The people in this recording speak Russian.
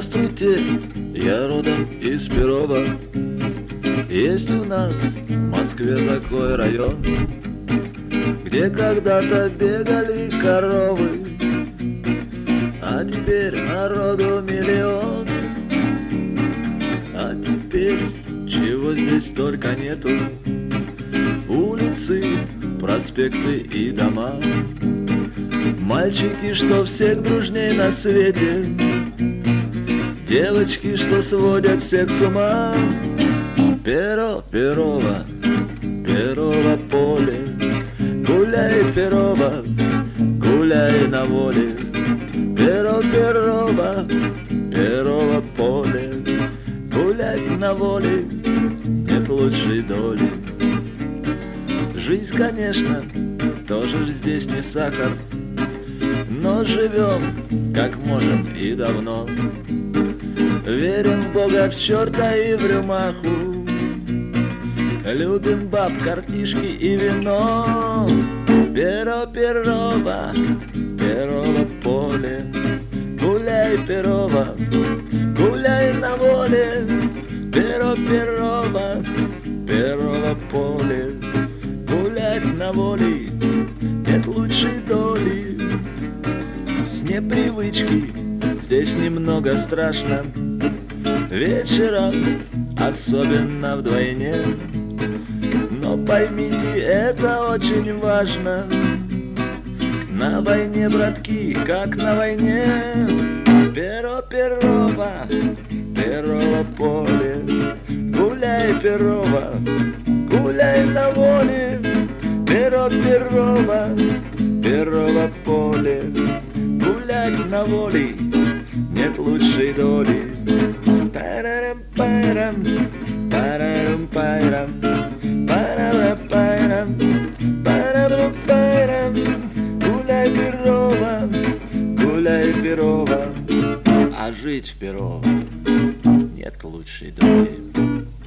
Здравствуйте, я родом из Перова. Есть у нас в Москве такой район, где когда-то бегали коровы, а теперь народу миллион. А теперь чего здесь только нету: улицы, проспекты и дома. Мальчики, что всех дружней на свете, девочки, что сводят всех с ума. Перова, Перово поле, гуляй, Перова, гуляй на воле. Перова, Перово поле, гулять на воле нет лучшей доли. Жизнь, конечно, тоже здесь не сахар, но живем, как можем и давно. Верим в Бога, в черта и в рюмаху, любим баб, картишки и вино. Перова, Перово поле, гуляй, Перова, гуляй на воле. Перова, Перово поле, гулять на воле нет лучшей доли. С непривычки здесь немного страшно, вечером особенно вдвойне. Но поймите, это очень важно. На войне, братки, как на войне. Перова, Перово поле, гуляй, Перова, гуляй на воле. Перова, Перово поле, гулять на воле нет лучшей доли. Парам-парам, парам-парам, парам-парам, парам-парам. Гуляй, Перова, гуляй, Перова, а жить в Перово нет лучшей доли.